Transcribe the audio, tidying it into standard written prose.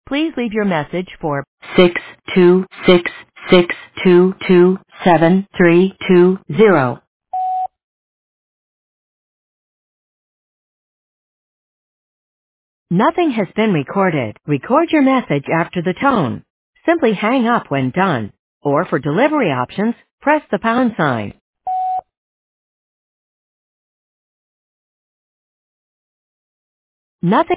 Please leave your message for 62662273320. Nothing has been recorded. Record your message after the tone. Simply hang up when done. Or for delivery options, press the pound sign. Nothing